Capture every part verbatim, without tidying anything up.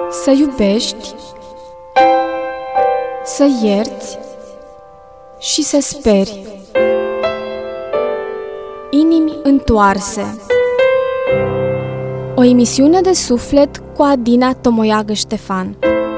Să iubești, să ierți și să speri. Inimi întoarse. O emisiune de suflet cu Adina Tomoiagă Ștefan.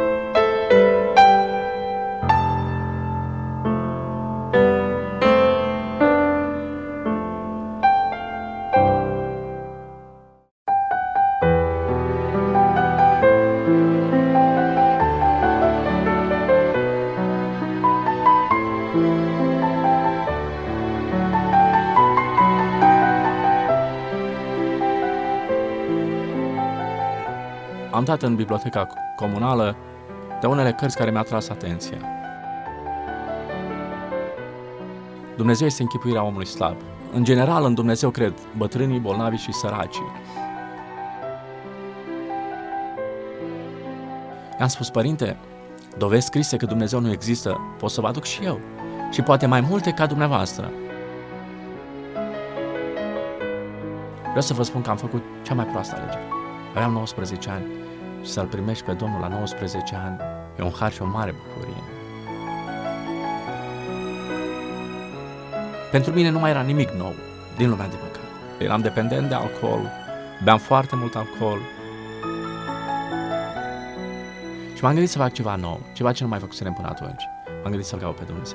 Am dat în biblioteca comunală de unele cărți care mi-au tras atenția. Dumnezeu este închipuirea omului slab. În general, în Dumnezeu cred bătrânii, bolnavii și săracii. I-am spus, părinte, dovezi scrise că Dumnezeu nu există, pot să vă aduc și eu. Și poate mai multe ca dumneavoastră. Vreau să vă spun că am făcut cea mai proastă alegere. Aveam nouăsprezece ani și să-L primești pe Domnul la nouăsprezece ani e un har și o mare bucurie. Pentru mine nu mai era nimic nou din lumea de păcat. Eram dependent de alcool, beam foarte mult alcool și m-am gândit să fac ceva nou, ceva ce nu mai făcusem până atunci. M-am gândit să-L caut pe Dumnezeu.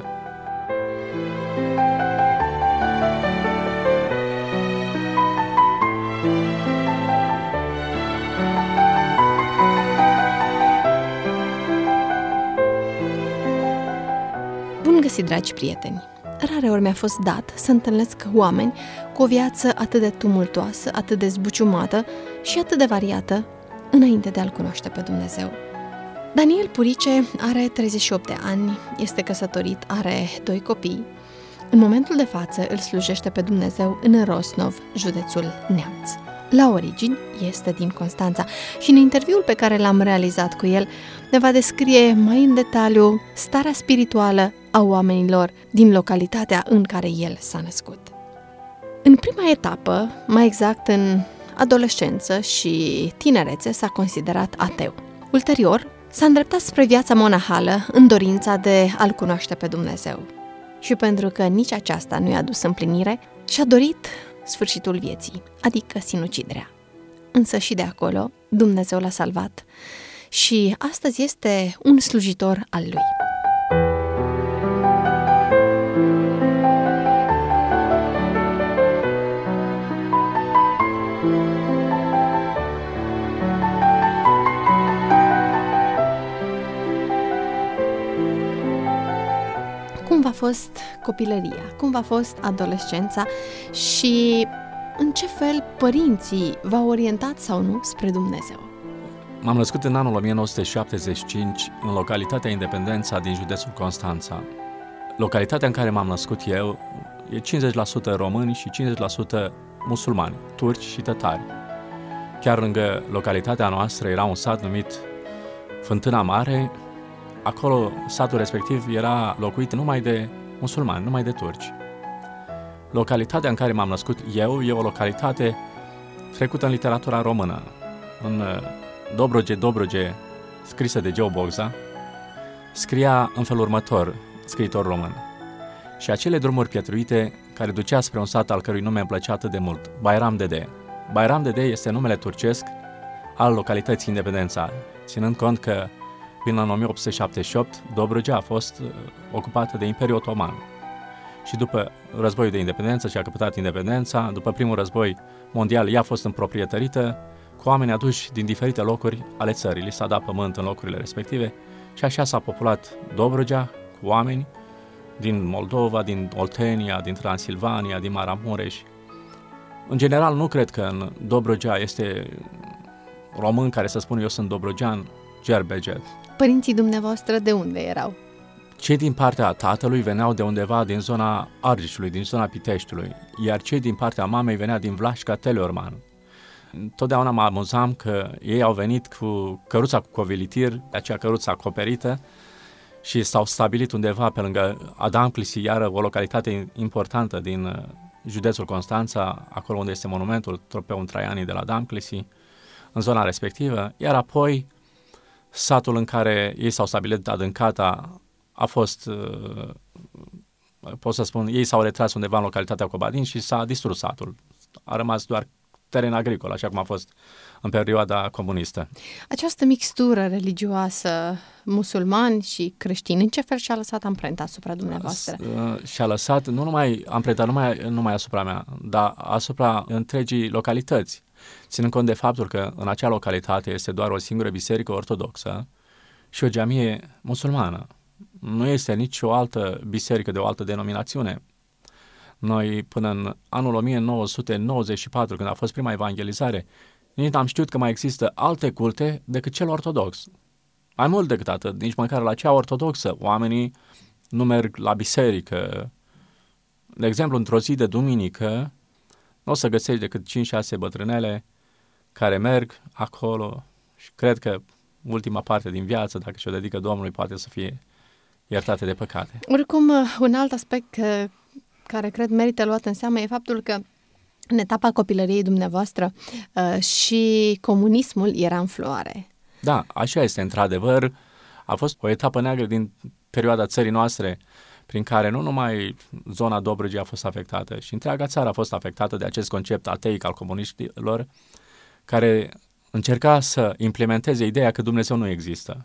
Bun găsit, dragi prieteni! Rare ori mi-a fost dat să întâlnesc oameni cu o viață atât de tumultoasă, atât de zbuciumată și atât de variată înainte de a-L cunoaște pe Dumnezeu. Daniel Purice are treizeci și opt de ani, este căsătorit, are doi copii. În momentul de față îl slujește pe Dumnezeu în Rosnov, județul Neamț. La origini este din Constanța și în interviul pe care l-am realizat cu el ne va descrie mai în detaliu starea spirituală a oamenilor din localitatea în care el s-a născut. În prima etapă, mai exact în adolescență și tinerețe, s-a considerat ateu. Ulterior, s-a îndreptat spre viața monahală în dorința de a-L cunoaște pe Dumnezeu. Și pentru că nici aceasta nu i-a dus împlinire, și-a dorit sfârșitul vieții, adică sinuciderea. Însă și de acolo Dumnezeu l-a salvat și astăzi este un slujitor al lui. Cum v-a fost copilăria? Cum v-a fost adolescența? Și în ce fel părinții v-au orientat sau nu spre Dumnezeu? M-am născut în anul o mie nouă sute șaptezeci și cinci în localitatea Independența din județul Constanța. Localitatea în care m-am născut eu e cincizeci la sută români și cincizeci la sută musulmani, turci și tătari. Chiar lângă localitatea noastră era un sat numit Fântâna Mare. Acolo, satul respectiv era locuit numai de musulmani, numai de turci. Localitatea în care m-am născut eu e o localitate trecută în literatura română. În Dobroge, Dobroge, scrisă de Geo Bogza, scria în felul următor, scriitor român. Și acele drumuri pietruite care ducea spre un sat al cărui nume îmi plăcea atât de mult, Bayram Dede. Bayram Dede este numele turcesc al localității Independența, ținând cont că până în o mie opt sute șaptezeci și opt, Dobrogea a fost ocupată de Imperiul Otoman. Și după războiul de independență și a căpătat independența, după primul război mondial, ea a fost împroprietărită cu oameni aduși din diferite locuri ale țării. Li s-a dat pământ în locurile respective și așa s-a populat Dobrogea cu oameni din Moldova, din Oltenia, din Transilvania, din Maramureș. În general, nu cred că în Dobrogea este român care să spună eu sunt dobrogean, gerbeget. Părinții dumneavoastră de unde erau? Cei din partea tatălui veneau de undeva din zona Argeșului, din zona Piteștiului, iar cei din partea mamei veneau din Vlașca, Teleorman. Totdeauna mă amuzam că ei au venit cu căruța cu covilitir, acea căruță acoperită, și s-au stabilit undeva pe lângă Adamclisi, iară o localitate importantă din județul Constanța, acolo unde este monumentul Tropeul Traianii de la Adamclisi, în zona respectivă, iar apoi satul în care ei s-au stabilit, Adâncata, a fost, pot să spun, ei s-au retras undeva în localitatea Cobadin și s-a distrus satul. A rămas doar teren agricol, așa cum a fost în perioada comunistă. Această mixtură religioasă, musulmani și creștini, în ce fel și-a lăsat amprenta asupra dumneavoastră? Și-a lăsat nu numai amprenta, nu numai, numai asupra mea, dar asupra întregii localități. Ținând cont de faptul că în acea localitate este doar o singură biserică ortodoxă și o geamie musulmană. Nu este nicio altă biserică de o altă denominațiune. Noi, până în anul o mie nouă sute nouăzeci și patru, când a fost prima evangelizare, nici n-am știut că mai există alte culte decât cel ortodox. Mai mult decât atât, nici măcar la cea ortodoxă, oamenii nu merg la biserică. De exemplu, într-o zi de duminică, nu o să găsești decât cinci șase bătrânele care merg acolo și cred că ultima parte din viață, dacă și-o dedică Domnului, poate să fie iertate de păcate. Oricum, un alt aspect care cred merită luat în seamă e faptul că în etapa copilăriei dumneavoastră și comunismul era în floare. Da, așa este, într-adevăr. A fost o etapă neagră din perioada țării noastre, prin care nu numai zona Dobrogei a fost afectată, și întreaga țară a fost afectată de acest concept ateic al comuniștilor, care încerca să implementeze ideea că Dumnezeu nu există,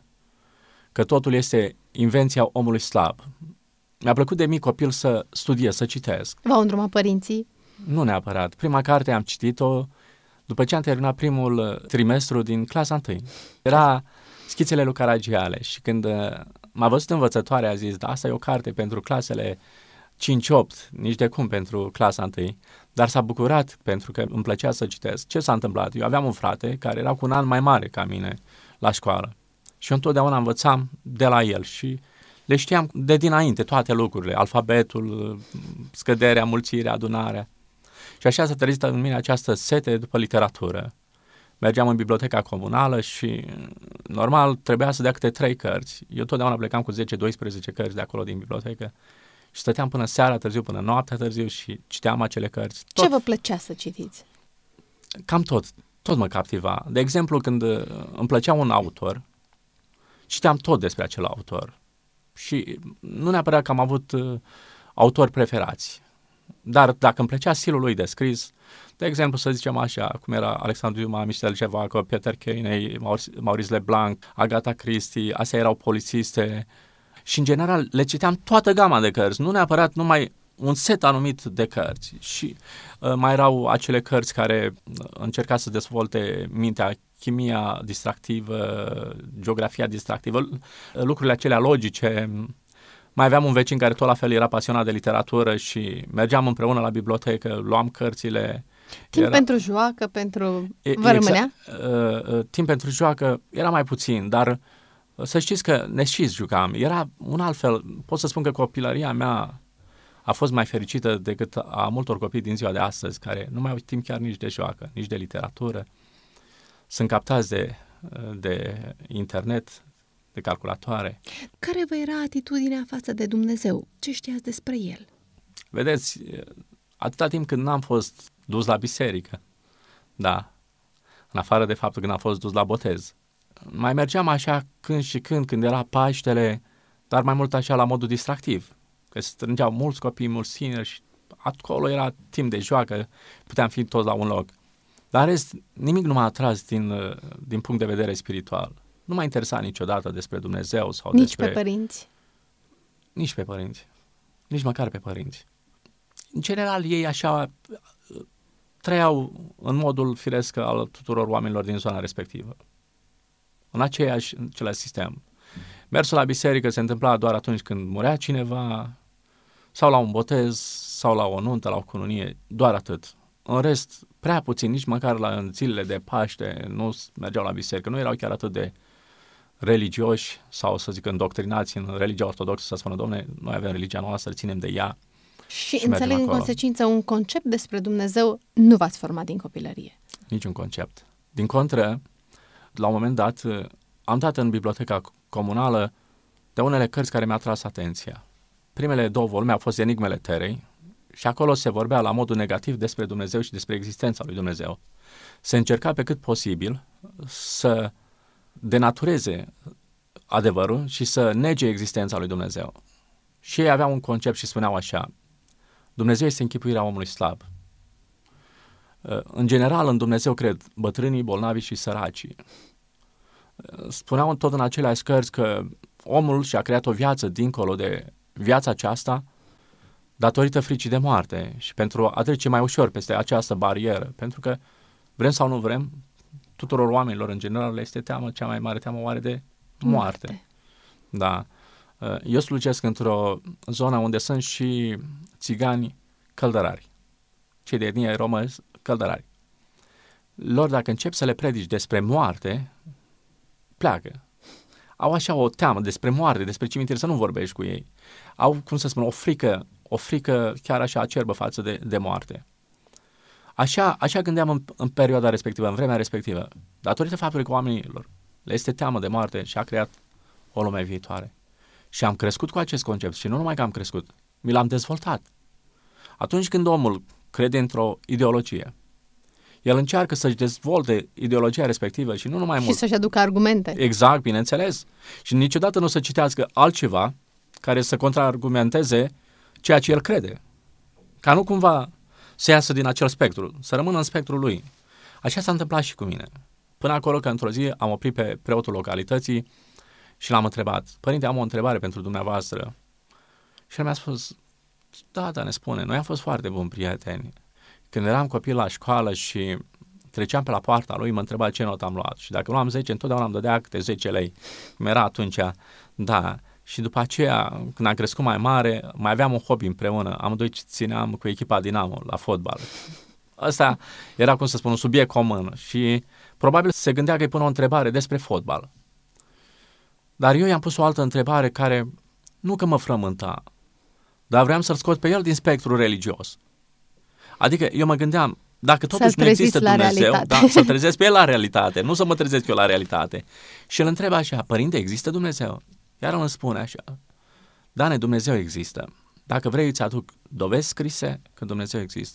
că totul este invenția omului slab. Mi-a plăcut de mic copil să studiez, să citesc. V-au îndrumat părinții? Nu neapărat. Prima carte am citit-o după ce am terminat primul trimestru din clasa întâi. Era Schițele lui Caragiale și când m-a văzut învățătoarea a zis, da, asta e o carte pentru clasele cinci opt, nici de cum pentru clasa întâi, dar s-a bucurat pentru că îmi plăcea să citesc. Ce s-a întâmplat? Eu aveam un frate care era cu un an mai mare ca mine la școală și eu întotdeauna învățam de la el și le știam de dinainte toate lucrurile, alfabetul, scăderea, mulțirea, adunarea. Și așa s-a trezit în mine această sete după literatură. Mergeam în biblioteca comunală și, normal, trebuia să dea câte trei cărți. Eu totdeauna plecam cu zece doisprezece cărți de acolo din bibliotecă și stăteam până seara târziu, până noaptea târziu și citeam acele cărți. Tot. Ce vă plăcea să citiți? Cam tot. Tot mă captiva. De exemplu, când îmi plăcea un autor, citeam tot despre acel autor. Și nu neapărat că am avut uh, autori preferați, dar dacă îmi plăcea stilul lui de scris, de exemplu, să zicem așa, cum era Alexandru Dumas, Michel Cevaco, Peter Keeney, Maurice Leblanc, Agatha Christie, astea erau polițiste și, în general, le citeam toată gama de cărți, nu neapărat numai un set anumit de cărți. Și uh, mai erau acele cărți care încerca să dezvolte mintea, chimia distractivă, geografia distractivă, lucrurile acelea logice. Mai aveam un vecin care tot la fel era pasionat de literatură și mergeam împreună la bibliotecă, luam cărțile. Timp era... pentru joacă, pentru... Vă rămânea? Exact, uh, timp pentru joacă era mai puțin, dar să știți că ne și jucam. Era un alt fel. Pot să spun că copilăria mea a fost mai fericită decât a multor copii din ziua de astăzi, care nu mai au timp chiar nici de joacă, nici de literatură. Sunt captați de, de internet, de calculatoare. Care vă era atitudinea față de Dumnezeu? Ce știați despre El? Vedeți, atâta timp când n-am fost dus la biserică, da, în afară de faptul că n-am fost dus la botez, mai mergeam așa când și când, când era Paștele, dar mai mult așa la modul distractiv, că se strângeau mulți copii, mulți tineri și acolo era timp de joacă, puteam fi toți la un loc. Dar rest, nimic nu m-a atras din, din punct de vedere spiritual. Nu m-a interesat niciodată despre Dumnezeu sau nici despre... pe părinți? Nici pe părinți. Nici măcar pe părinți. În general, ei așa trăiau în modul firesc al tuturor oamenilor din zona respectivă. În aceeași, în același sistem. Mersul la biserică se întâmpla doar atunci când murea cineva, sau la un botez, sau la o nuntă, la o cununie, doar atât. În rest, prea puțin, nici măcar la în zilele de Paște nu mergeau la biserică, nu erau chiar atât de religioși sau, să zic, îndoctrinați în religia ortodoxă, să spună, Dom'le, noi avem religia noastră, ținem de ea. Și, și înțeleg în consecință un concept despre Dumnezeu nu v-ați format din copilărie. Niciun concept. Din contră, la un moment dat, am dat în biblioteca comunală de unele cărți care mi-a tras atenția. Primele două volume au fost Enigmele Terei și acolo se vorbea la modul negativ despre Dumnezeu și despre existența lui Dumnezeu. Se încerca pe cât posibil să denatureze adevărul și să nege existența lui Dumnezeu. Și ei aveau un concept și spuneau așa: Dumnezeu este închipuirea omului slab. În general, în Dumnezeu cred bătrânii, bolnavii și săracii. Spuneau tot în aceleași cărți că omul și-a creat o viață dincolo de viața aceasta datorită fricii de moarte și pentru a trece mai ușor peste această barieră, pentru că vrem sau nu vrem, tuturor oamenilor în general le este teamă, cea mai mare teamă oare de moarte. moarte. Da. Eu slujesc într-o zonă unde sunt și țigani căldărari. Cei de etnie romă căldărari. Lor, dacă încep să le predici despre moarte, pleacă. Au așa o teamă despre moarte, despre cimitir, să nu vorbești cu ei. Au, cum să spun, o frică, o frică chiar așa acerbă față de, de moarte. Așa, așa gândeam în, în perioada respectivă, în vremea respectivă. Datorită faptului că oamenilor le este teamă de moarte și a creat o lume viitoare. Și am crescut cu acest concept și nu numai că am crescut, mi l-am dezvoltat. Atunci când omul crede într-o ideologie, el încearcă să-și dezvolte ideologia respectivă și nu numai și mult. să-și aducă argumente. Exact, bineînțeles. Și niciodată nu să citească altceva care să contraargumenteze ceea ce el crede. Ca nu cumva să iasă din acel spectru, să rămână în spectrul lui. Așa s-a întâmplat și cu mine. Până acolo că într-o zi am oprit pe preotul localității și l-am întrebat: Părinte, am o întrebare pentru dumneavoastră. Și el mi-a spus: da, da, ne spune, noi am fost foarte buni prieteni. Când eram copil la școală și treceam pe la poarta lui, mă întreba ce notă am luat. Și dacă luam zece, întotdeauna îmi dădea câte zece lei. Cum era atunci, da. Și după aceea, când am crescut mai mare, mai aveam un hobby împreună. Amândoi țineam cu echipa Dinamo la fotbal. Asta era, cum să spun, un subiect comun. Și probabil se gândea că îi pun o întrebare despre fotbal. Dar eu i-am pus o altă întrebare care nu că mă frământa, dar vreau să-l scot pe el din spectrul religios. Adică eu mă gândeam, dacă totuși nu există Dumnezeu, da, să-l trezesc pe el la realitate, nu să mă trezesc eu la realitate. Și el întreba așa: Părinte, există Dumnezeu? Iar el îmi spune așa: Dane, Dumnezeu există. Dacă vrei, îți aduc dovezi scrise că Dumnezeu există.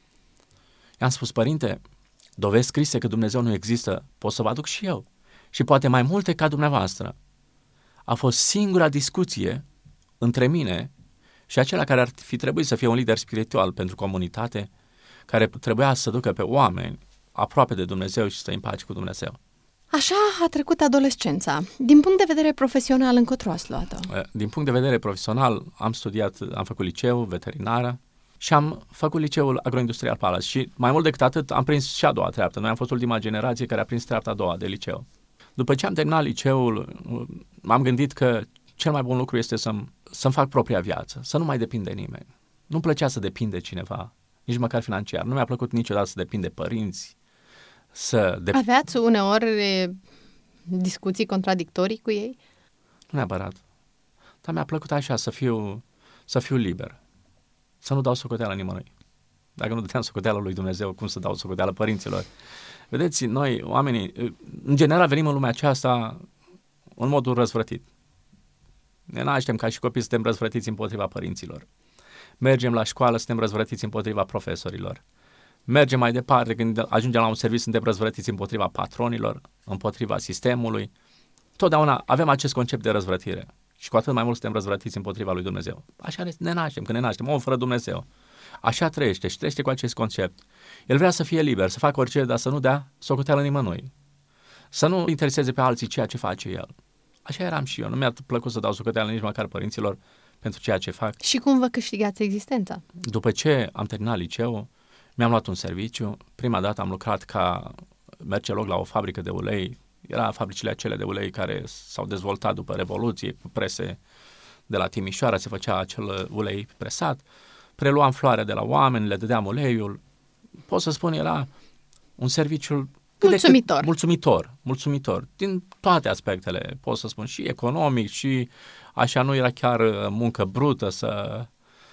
I-am spus: Părinte, dovezi scrise că Dumnezeu nu există pot să vă aduc și eu. Și poate mai multe ca dumneavoastră. A fost singura discuție între mine și acela care ar fi trebuit să fie un lider spiritual pentru comunitate, care trebuia să ducă pe oameni aproape de Dumnezeu și să-i împace cu Dumnezeu. Așa a trecut adolescența. Din punct de vedere profesional, încotro ați luat-o? Din punct de vedere profesional, am studiat, am făcut liceu veterinară și am făcut liceul agroindustrial Palace. Și mai mult decât atât, am prins și a doua treaptă. Noi am fost ultima generație care a prins treapta a doua de liceu. După ce am terminat liceul, m-am gândit că cel mai bun lucru este să-mi, să-mi fac propria viață, să nu mai depind de nimeni. Nu-mi plăcea să depind de cineva, nici măcar financiar. Nu mi-a plăcut niciodată să depind de părinți. Să dep- Aveați uneori discuții contradictorii cu ei? Nu neapărat. Dar mi-a plăcut așa să fiu, să fiu liber. Să nu dau socoteală nimănui. Dacă nu dădeam socoteală lui Dumnezeu, cum să dau socoteală părinților? Vedeți, noi, oamenii, în general venim în lumea aceasta în modul răzvrătit. Ne naștem ca și copii, suntem răzvrătiți împotriva părinților. Mergem la școală, suntem răzvrătiți împotriva profesorilor. Mergem mai departe, când ajungem la un serviciu, suntem răzvrătiți împotriva patronilor, împotriva sistemului. Totdeauna avem acest concept de răzvrătire. Și cu atât mai mult suntem răzvrătiți împotriva lui Dumnezeu. Așa ne naștem, când ne naștem, om fără Dumnezeu. Așa trăiește și trăiește cu acest concept. El vrea să fie liber, să facă orice, dar să nu dea socoteală nimănui. Să nu intereseze pe alții ceea ce face el. Așa eram și eu. Nu mi-a plăcut să dau socoteală nici măcar părinților pentru ceea ce fac. Și cum vă câștigați existența? După ce am terminat liceul, mi-am luat un serviciu. Prima dată am lucrat ca mercelog la o fabrică de ulei. Era fabricile acele de ulei care s-au dezvoltat după Revoluție, cu prese de la Timișoara, se făcea acel ulei presat. Preluam floarea de la oameni, le dădeam uleiul. Pot să spun, era un serviciu mulțumitor. Cât, mulțumitor, mulțumitor, din toate aspectele, pot să spun, și economic, și așa, nu era chiar muncă brută să...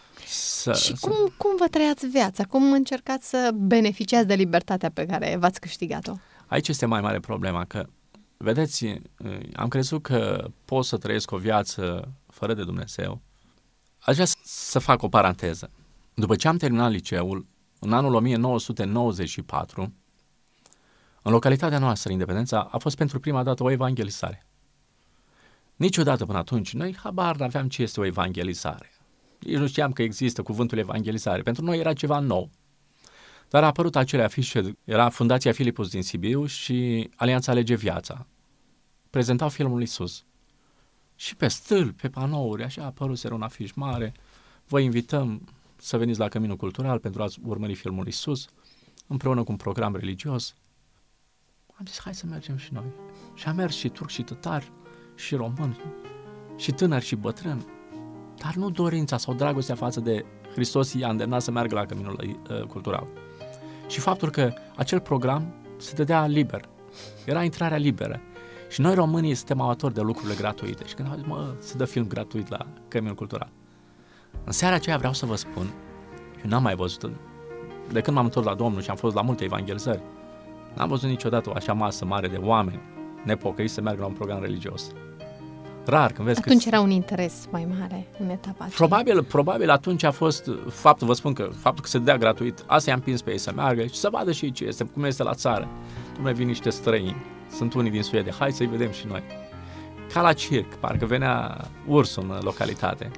să și să... Cum, cum vă trăiați viața? Cum încercați să beneficiați de libertatea pe care v-ați câștigat-o? Aici este mai mare problema, că, vedeți, am crezut că pot să trăiesc o viață fără de Dumnezeu. Aș vrea să fac o paranteză. După ce am terminat liceul, în anul o mie nouă sute nouăzeci și patru, În localitatea noastră, Independența, a fost pentru prima dată o evangelizare. Niciodată până atunci, noi habar n-aveam ce este o evangelizare. Nici nu știam că există cuvântul evangelizare. Pentru noi era ceva nou. Dar a apărut acele afișe, era Fundația Filipus din Sibiu și Alianța Alege Viața. Prezentau filmul Iisus. Și pe stâlpi, pe panouri, așa a apărut, era un afiș mare. Vă invităm să veniți la Căminul Cultural pentru a urmări filmul Iisus, împreună cu un program religios. Am zis, hai să mergem și noi. Și am mers și turci și tătari, și români, și tânări și bătrâni. Dar nu dorința sau dragostea față de Hristos i-a îndemnat să meargă la Căminul uh, Cultural. Și faptul că acel program se dădea liber. Era intrarea liberă. Și noi românii suntem amatori de lucrurile gratuite. Și când am zis, mă, se dă film gratuit la Căminul Cultural. În seara aceea vreau să vă spun, eu n-am mai văzut, de când m-am întors la Domnul și am fost la multe evangelizări, n-am văzut niciodată o așa masă mare de oameni nepocăiți să meargă la un program religios. Rar, când vezi atunci că... era un interes mai mare în etapa aceea. Probabil, probabil atunci a fost faptul, vă spun că faptul că se dea gratuit, asta i-a împins pe ei să meargă și să vadă și ce este, cum este la țară. Dumne, vin niște străini, sunt unii din Suedia, hai să-i vedem și noi. Ca la circ, parcă venea ursul în localitate.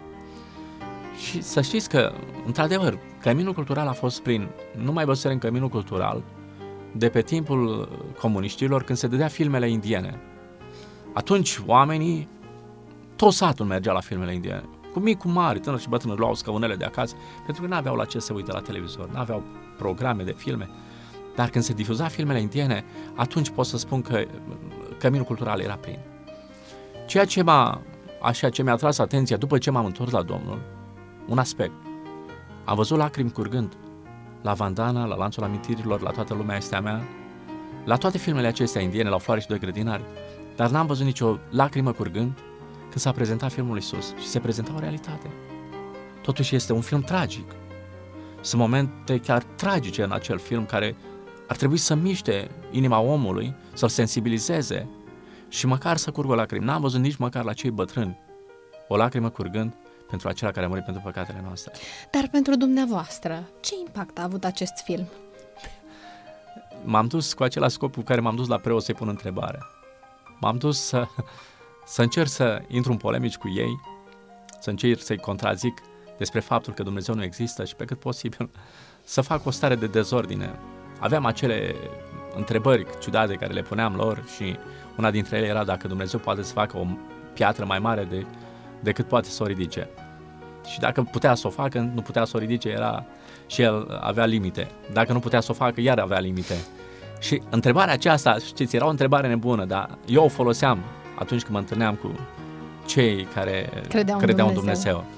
Și să știți că, într-adevăr, Căminul Cultural a fost prin, nu mai văzusem în Căminul Cultural, de pe timpul comuniștilor, când se dădea filmele indiene. Atunci oamenii, tot satul mergea la filmele indiene, cu mici, cu mari, tânări și bătrâni, luau scaunele de acasă, pentru că nu aveau la ce să uite la televizor, nu aveau programe de filme. Dar când se difuza filmele indiene, atunci pot să spun că Căminul Cultural era plin. Ceea ce m-a, așa, ce mi-a atras atenția după ce m-am întors la Domnul, un aspect. Am văzut lacrimi curgând la Vandana, la Lanțul Amintirilor, la Toată lumea este a mea, la toate filmele acestea indiene, la Floare și doi grădinari, dar n-am văzut nicio lacrimă curgând când s-a prezentat filmul Iisus și se prezenta o realitate. Totuși este un film tragic. Sunt momente chiar tragice în acel film care ar trebui să miște inima omului, să-l sensibilizeze și măcar să curgă o lacrimă. N-am văzut nici măcar la cei bătrâni o lacrimă curgând pentru acela care a murit pentru păcatele noastre. Dar pentru dumneavoastră, ce impact a avut acest film? M-am dus cu același scop cu care m-am dus la preot să-i pun întrebarea. M-am dus să, să încerc să intru în polemici cu ei, să încerc să-i contrazic despre faptul că Dumnezeu nu există și pe cât posibil să fac o stare de dezordine. Aveam acele întrebări ciudate care le puneam lor și una dintre ele era dacă Dumnezeu poate să facă o piatră mai mare de, decât poate să o ridice. Și dacă putea să o facă, nu putea să o ridice, era și el avea limite. Dacă nu putea să o facă, iar avea limite. Și întrebarea aceasta, știți, era o întrebare nebună, dar eu o foloseam atunci când mă întâlneam cu cei care credeau, credeau în Dumnezeu. Dumnezeu.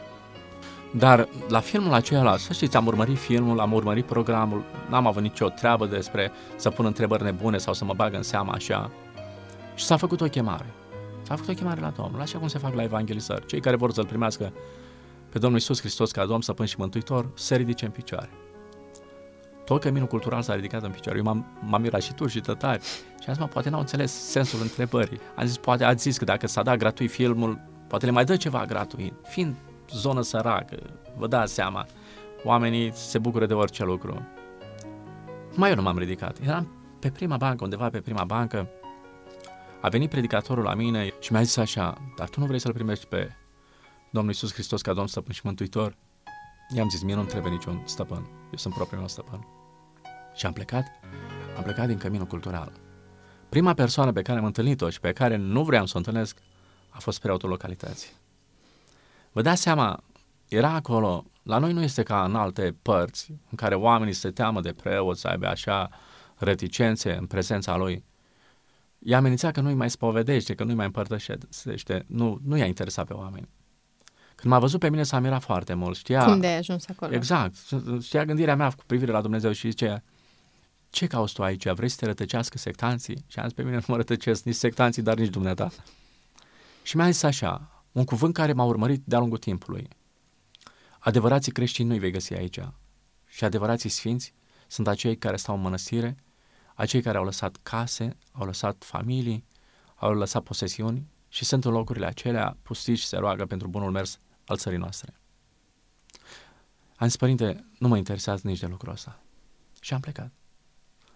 Dar la filmul acela, să știți, am urmărit filmul, am urmărit programul, n-am avut nicio treabă despre să pun întrebări nebune sau să mă bag în seamă așa. Și s-a făcut o chemare. S-a făcut o chemare la Domnul, așa cum se fac la evangelizări. Cei care vor să-L primească pe Domnul Iisus Hristos ca Domn, Stăpân și Mântuitor, se ridice în picioare. Tot Căminul Cultural s-a ridicat în picioare. Eu m-am, m-am mirat și turci și tătari și am zis, mă, poate n-au înțeles sensul întrebării. Am zis, poate ați zis că dacă s-a dat gratuit filmul, poate le mai dă ceva gratuit. Fiind zonă săracă, vă dați seama, oamenii se bucură de orice lucru. Mai eu nu m-am ridicat. Eram pe prima bancă, undeva pe prima bancă, a venit predicatorul la mine și mi-a zis așa, dar tu nu vrei să-L primești pe Domnul Iisus Hristos ca Domn, Stăpân și Mântuitor? I-am zis, mie nu-mi trebuie niciun stăpân, eu sunt propriul meu stăpân. Și am plecat, am plecat din Căminul Cultural. Prima persoană pe care am întâlnit-o și pe care nu vreau să o întâlnesc a fost preotul localității. Vă dați seama, era acolo, la noi nu este ca în alte părți, în care oamenii se teamă de preot, să aibă așa reticențe în prezența lui. I-a amenințat că nu-i mai spovedește, că nu-i mai împărtășește, nu, nu i-a interesat pe oameni. Când m-a văzut pe mine s-a mirat foarte mult, știa... Cum de ai ajuns acolo? Exact, știa gândirea mea cu privire la Dumnezeu și zice, ce cauți tu aici, vrei să te rătăcească sectanții? Și am zis, pe mine nu mă rătăcesc nici sectanții, dar nici dumneata. Și mi-a zis așa, un cuvânt care m-a urmărit de-a lungul timpului. Adevărații creștini nu-i vei găsi aici. Și adevărații sfinți sunt acei care stau în mănăstire, acei care au lăsat case, au lăsat familii, au lăsat posesiuni și sunt în locurile acelea pustiți și se roagă pentru bunul mers al țării noastre. Am zis, părinte, nu mă interesează nici de lucrul ăsta. Și am plecat.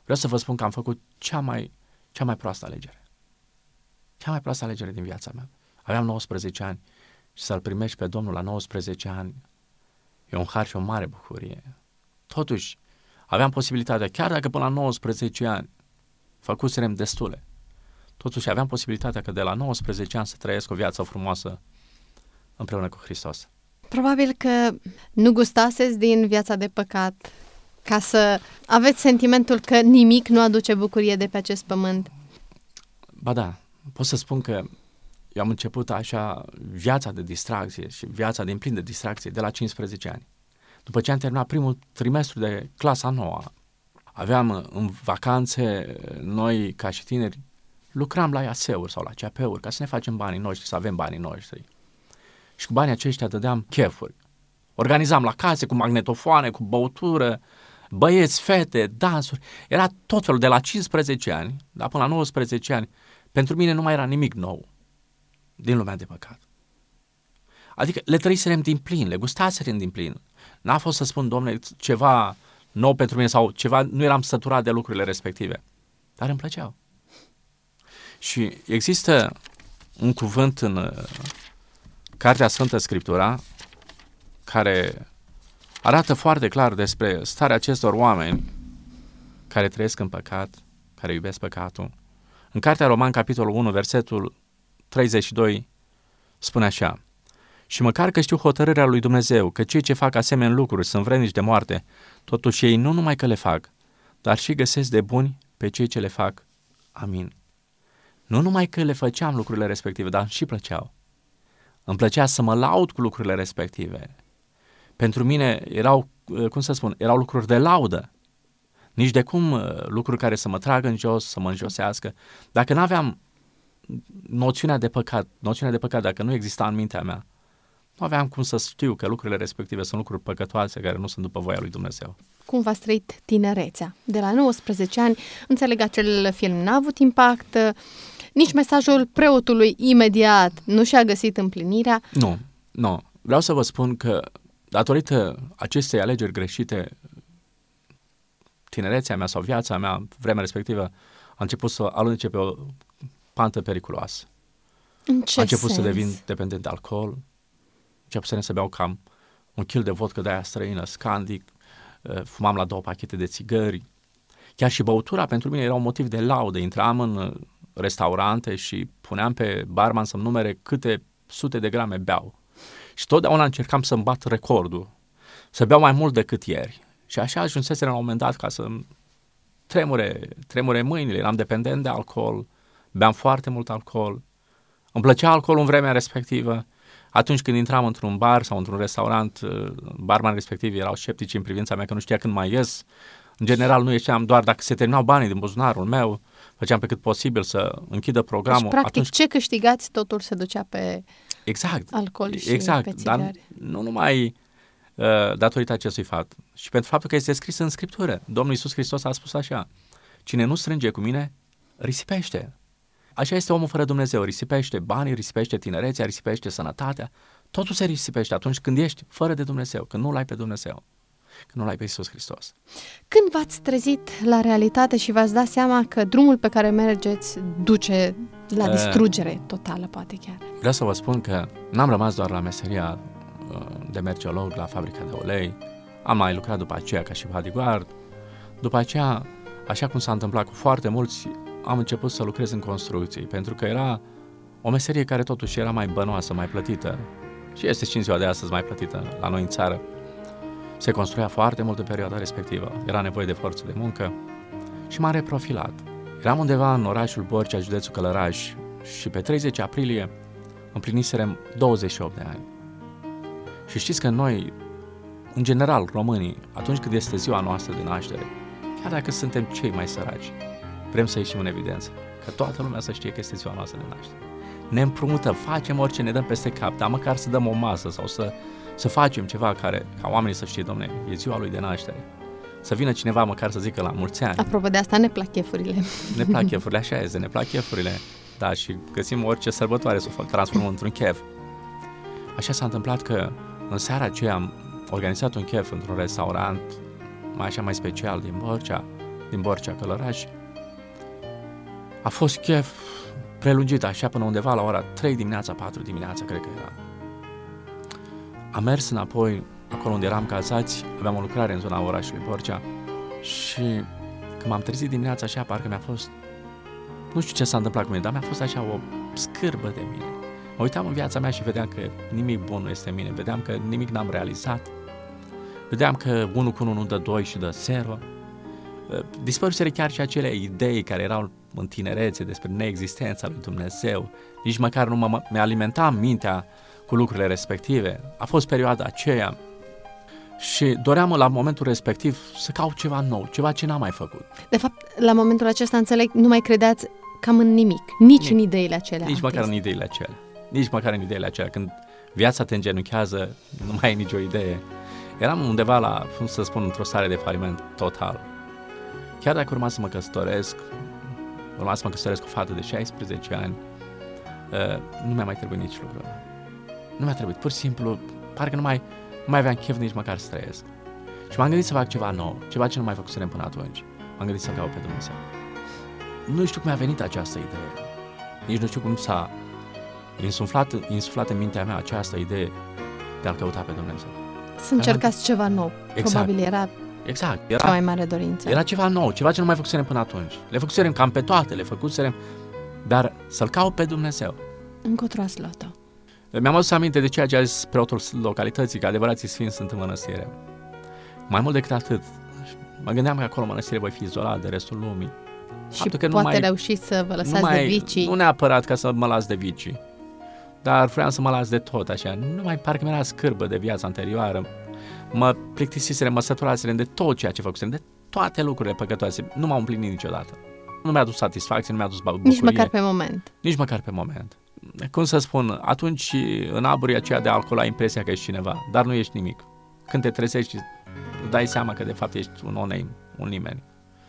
vreau să vă spun că am făcut cea mai, cea mai proastă alegere. Cea mai proastă alegere din viața mea. Aveam nouăsprezece ani și să-L primești pe Domnul la nouăsprezece ani e un har și o mare bucurie. Totuși, aveam posibilitatea, chiar dacă până la nouăsprezece ani făcuserem destule, totuși aveam posibilitatea că de la nouăsprezece ani să trăiesc o viață frumoasă împreună cu Hristos. Probabil că nu gustaseți din viața de păcat ca să aveți sentimentul că nimic nu aduce bucurie de pe acest pământ. Ba da, pot să spun că eu am început așa viața de distracție și viața din plin de distracție de la cincisprezece ani. După ce am terminat primul trimestru de clasa nouă, aveam în vacanțe, noi ca și tineri, lucram la I A S-uri sau la C A P-uri ca să ne facem banii noștri, să avem banii noștri. Și cu banii aceștia dădeam chefuri. Organizam la case cu magnetofoane, cu băutură, băieți, fete, dansuri. Era tot felul de la cincisprezece ani, dar până la nouăsprezece ani, pentru mine nu mai era nimic nou din lumea de păcat. Adică le trăiserem din plin, le gustaserem din plin. N-a fost să spun, Dom'le, ceva nou pentru mine sau ceva, nu eram săturat de lucrurile respective, dar îmi plăceau. Și există un cuvânt în Cartea Sfântă Scriptura care arată foarte clar despre starea acestor oameni care trăiesc în păcat, care iubesc păcatul. În Cartea Roman, capitolul unu, versetul treizeci și doi, spune așa: și măcar că știu hotărârea lui Dumnezeu, că cei ce fac asemenea lucruri sunt vrednici de moarte, totuși ei nu numai că le fac, dar și găsesc de buni pe cei ce le fac. Amin. Nu numai că le făceam lucrurile respective, dar și plăceau. Îmi plăcea să mă laud cu lucrurile respective. Pentru mine erau, cum să spun, erau lucruri de laudă. Nici de cum lucruri care să mă tragă în jos, să mă înjosească. Dacă nu aveam noțiunea de păcat, noțiunea de păcat, dacă nu exista în mintea mea, nu aveam cum să știu că lucrurile respective sunt lucruri păcătoase care nu sunt după voia lui Dumnezeu. Cum v-ați trăit tinerețea? De la nouăsprezece ani, înțeleg, acel film n-a avut impact, nici mesajul preotului imediat nu și-a găsit împlinirea. Nu, nu. Vreau să vă spun că datorită acestei alegeri greșite, tinerețea mea sau viața mea, vremea respectivă, a început să alunece pe o pantă periculoasă. În ce a început sens? să devin dependent de alcool, început să beau cam un kil de vodcă de aia străină, Scandic, fumam la două pachete de țigări. Chiar și băutura pentru mine era un motiv de laudă. Intram în restaurante și puneam pe barman să-mi numere câte sute de grame beau. Și totdeauna încercam să-mi bat recordul, să beau mai mult decât ieri. Și așa ajunsesem la un moment dat ca să tremure, tremure mâinile. Eram dependent de alcool, beam foarte mult alcool. Îmi plăcea alcoolul în vremea respectivă. Atunci când intram într-un bar sau într-un restaurant, barman respectiv erau sceptici în privința mea că nu știa când mai ies. În general nu ieșeam doar dacă se terminau banii din buzunarul meu, făceam pe cât posibil să închidă programul. Deci, practic, atunci... ce câștigați, totul se ducea pe exact, alcool și exact, pe țigări. Dar nu numai uh, datorită acestui fapt, și pentru faptul că este scris în Scriptură. Domnul Iisus Hristos a spus așa: cine nu strânge cu mine, risipește. Așa este omul fără Dumnezeu, risipește banii, risipește tinerețea, risipește sănătatea, totul se risipește atunci când ești fără de Dumnezeu, când nu-L ai pe Dumnezeu, când nu-L ai pe Iisus Hristos. Când v-ați trezit la realitate și v-ați dat seama că drumul pe care mergeți duce la Uh, distrugere totală, poate chiar? Vreau să vă spun că n-am rămas doar la meseria uh, de merceolog la fabrica de ulei, am mai lucrat după aceea ca și bodyguard. După aceea, așa cum s-a întâmplat cu foarte mulți, am început să lucrez în construcții, pentru că era o meserie care totuși era mai bănoasă, mai plătită și este și în ziua de astăzi mai plătită la noi în țară. Se construia foarte mult în perioada respectivă, era nevoie de forță de muncă și m-am reprofilat. Eram undeva în orașul Borcea, județul Călăraș, și pe treizeci aprilie împliniserem douăzeci și opt de ani. Și știți că noi, în general, românii, atunci când este ziua noastră de naștere, chiar dacă suntem cei mai săraci, vrem să ieșim în evidență, că toată lumea să știe că este ziua noastră de naștere. Ne împrumutăm, facem orice ne dăm peste cap, dar măcar să dăm o masă sau să, să facem ceva care, ca oamenii să știe, domne, e ziua lui de naștere. Să vină cineva măcar să zică la mulți ani. Apropo de asta, ne plac chefurile. Ne plac chefurile, așa este, ne plac chefurile. Da, și găsim orice sărbătoare să o transformăm într-un chef. Așa s-a întâmplat că în seara aceea am organizat un chef într-un restaurant mai așa mai special din Borcea din Borcea Călăraș. A fost chef prelungit așa până undeva la ora trei dimineața, patru dimineața, cred că era. Am mers înapoi, acolo unde eram cazați, aveam o lucrare în zona orașului Borcea și când m-am trezit dimineața așa, parcă mi-a fost, nu știu ce s-a întâmplat cu mine, dar mi-a fost așa o scârbă de mine. Mă uitam în viața mea și vedeam că nimic bun nu este în mine, vedeam că nimic n-am realizat, vedeam că unul cu unul nu dă doi și dă zero. Dispăruseră chiar și acele idei care erau în tinerețe despre neexistența lui Dumnezeu, nici măcar nu mă, mi-alimentam mintea cu lucrurile respective. A fost perioada aceea și doream la momentul respectiv să caut ceva nou, ceva ce n-am mai făcut. De fapt, la momentul acesta, înțeleg, nu mai credeați cam în nimic, nici Nici, în ideile acelea. nici măcar în ideile acelea. Nici măcar în ideile acelea. Când viața te îngenunchează, nu mai ai nicio idee. Eram undeva la, cum să spun, într-o stare de faliment total. Chiar dacă urma să mă căsătoresc, urma să mă căsătoresc cu o fată de șaisprezece ani, nu mi-a mai trebuit nici lucrul ăla. Nu mi-a trebuit, pur și simplu, parcă nu mai, nu mai aveam chef nici măcar să trăiesc. Și m-am gândit să fac ceva nou, ceva ce nu mai făcusem până atunci. M-am gândit să-L caut pe Dumnezeu. Nu știu cum a venit această idee. Nici nu știu cum s-a insuflat, insuflat în mintea mea această idee de a-L căuta pe Dumnezeu. Să încercați ceva nou. Exact. Probabil era, exact. Era cea mai mare dorință. Era ceva nou, ceva ce nu mai făcuserem până atunci. Le făcuserem cam pe toate, le făcuserem, dar să-L caut pe Dumnezeu. Încotro ați luat-o? Mi-am adus aminte de ceea ce a zis preotul localității, că adevărații sfinți sunt în mănăstire. Mai mult decât atât, mă gândeam că acolo în mănăstire voi fi izolat de restul lumii. Și că poate nu mai, reușiți să vă lăsați nu mai, de vicii. Nu neapărat ca să mă las de vicii, dar vreau să mă las de tot așa. Nu mai parcă mi-era scârbă de viața anterioară. Mă plictisiserem, mă săturaserem de tot ceea ce făcusem, de toate lucrurile păcătoase. Nu m-au împlinit niciodată. Nu mi-a adus satisfacție, nu mi-a adus bucurie. Nici măcar pe moment. Nici măcar pe moment. Cum să spun, atunci în aburii aceea de alcool ai impresia că ești cineva, dar nu ești nimic. Când te trezești, dai seama că de fapt ești un no-name, un nimeni.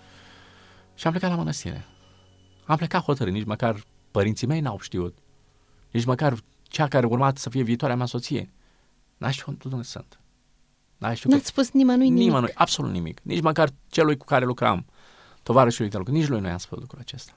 Și am plecat la mănăstire. Am plecat hotărât, nici măcar părinții mei n-au știut. Nici măcar cea care urma să fie viitoarea mea soție. N-a știut unde sunt. N-a știut N-ați spus nimănui nimic? Nimănui, absolut nimic. Nici măcar celui cu care lucram, tovarășului de lucru, nici lui nu i-am spus lucrul acesta.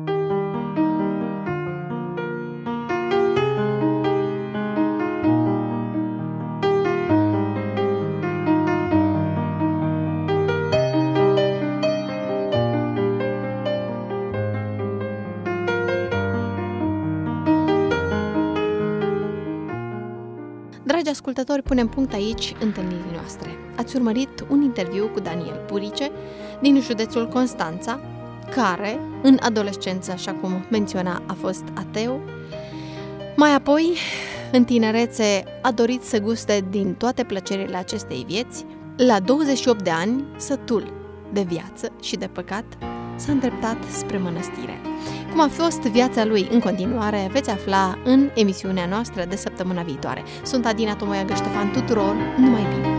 Dragi ascultători, punem punct aici întâlnirii noastre. Ați urmărit un interviu cu Daniel Purice din județul Constanța, care, în adolescență, așa cum menționa, a fost ateu. Mai apoi, în tinerețe, a dorit să guste din toate plăcerile acestei vieți. La douăzeci și opt de ani, sătul de viață și de păcat, s-a îndreptat spre mănăstire. Cum a fost viața lui în continuare, veți afla în emisiunea noastră de săptămâna viitoare. Sunt Adina Tomoiagă Ștefan, tuturor, numai bine!